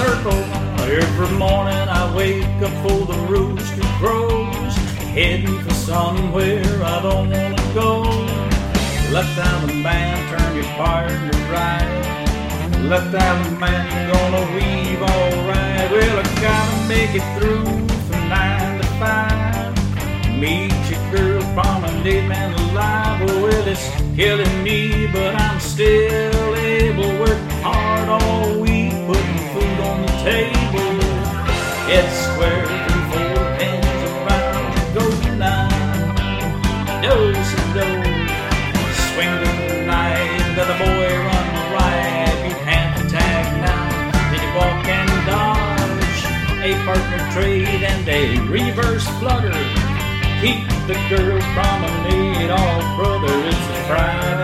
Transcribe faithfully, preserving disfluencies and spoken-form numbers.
circle. Every morning I wake up for the rooster crows, heading for somewhere I don't wanna go. Left Alabama, turn your partner right. Left Alabama, you're gonna weave alright. Well, I gotta make it through from nine to five. Meet your girl, promenade, man alive. Well, it's killing me, but I'm still able. Work hard all week, putting food on the table. It's square through four pins around the golden line. Dose and dose. Swing the night, let the boy run right. You hand the tag now, then you walk and dodge. A partner trade and a reverse flutter. Keep the girl promenade off, brother. It's a Friday